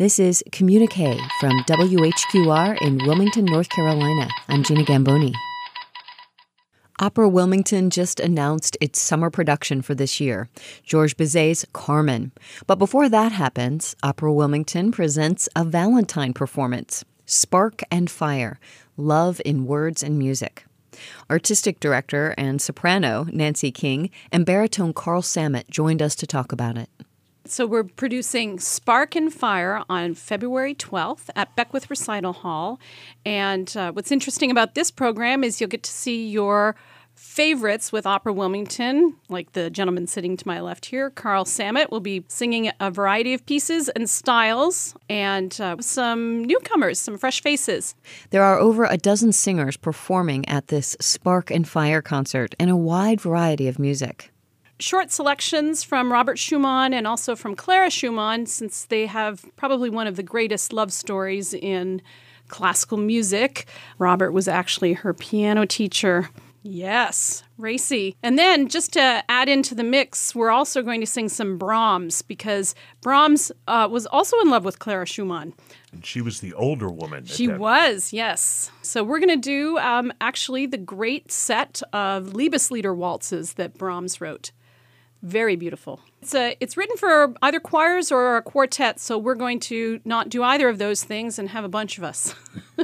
This is Communique from WHQR in Wilmington, North Carolina. I'm Gina Gamboni. Opera Wilmington just announced its summer production for this year, Georges Bizet's Carmen. But before that happens, Opera Wilmington presents a Valentine performance, Spark and Fire, Love in Words and Music. Artistic director and soprano Nancy King and baritone Carl Samet joined us to talk about it. So we're producing Spark and Fire on February 12th at Beckwith Recital Hall. And what's interesting about this program is you'll get to see your favorites with Opera Wilmington, like the gentleman sitting to my left here, Carl Samet, will be singing a variety of pieces and styles, and some newcomers, some fresh faces. There are over a dozen singers performing at this Spark and Fire concert in a wide variety of music. Short selections from Robert Schumann and also from Clara Schumann, since they have probably one of the greatest love stories in classical music. Robert was actually her piano teacher. Yes, racy. And then just to add into the mix, we're also going to sing some Brahms, because Brahms was also in love with Clara Schumann. And she was the older woman. She was, yes. So we're going to do actually the great set of Liebeslieder waltzes that Brahms wrote. Very beautiful. It's written for either choirs or a quartet, so we're going to not do either of those things and have a bunch of us.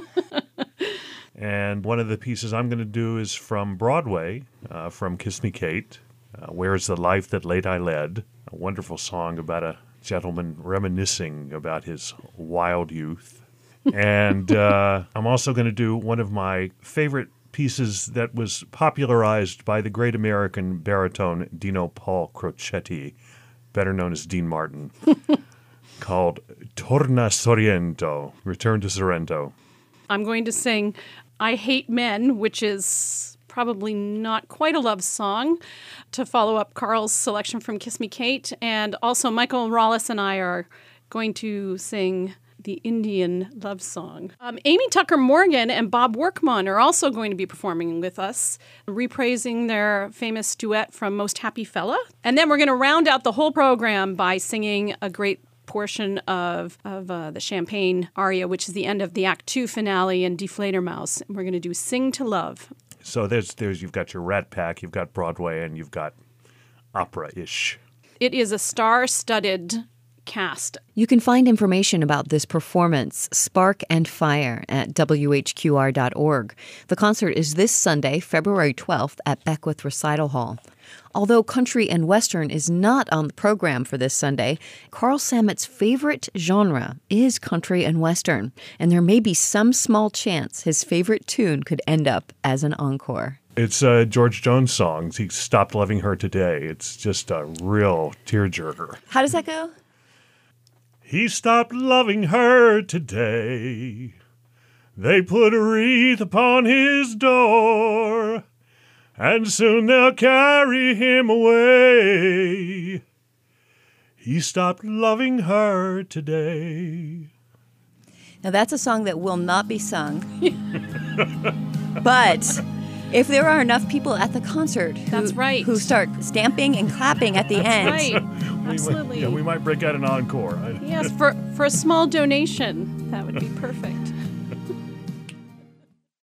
And one of the pieces I'm going to do is from Broadway, from Kiss Me Kate, Where's the Life That Late I Led, a wonderful song about a gentleman reminiscing about his wild youth. And I'm also going to do one of my favorite pieces that was popularized by the great American baritone Dino Paul Crocetti, better known as Dean Martin, called Torna Sorrento, Return to Sorrento. I'm going to sing I Hate Men, which is probably not quite a love song, to follow up Carl's selection from Kiss Me Kate. And also Michael Rollis and I are going to sing the Indian love song. Amy Tucker Morgan and Bob Workman are also going to be performing with us, repraising their famous duet from Most Happy Fella. And then we're going to round out the whole program by singing a great portion of the Champagne aria, which is the end of the Act 2 finale in Die Fledermaus. And we're going to do Sing to Love. So there's you've got your Rat Pack, you've got Broadway, and you've got opera-ish. It is a star-studded cast. You can find information about this performance, Spark and Fire, at WHQR.org. The concert is this Sunday, February 12th, at Beckwith Recital Hall. Although country and western is not on the program for this Sunday, Carl Samet's favorite genre is country and western, and there may be some small chance his favorite tune could end up as an encore. It's George Jones' songs. He Stopped Loving Her Today. It's just a real tearjerker. How does that go? He stopped loving her today. They put a wreath upon his door, and soon they'll carry him away. He stopped loving her today. Now that's a song that will not be sung. But if there are enough people at the concert who start stamping and clapping at the end. Right. Absolutely. We might break out an encore. Yes, for a small donation, that would be perfect.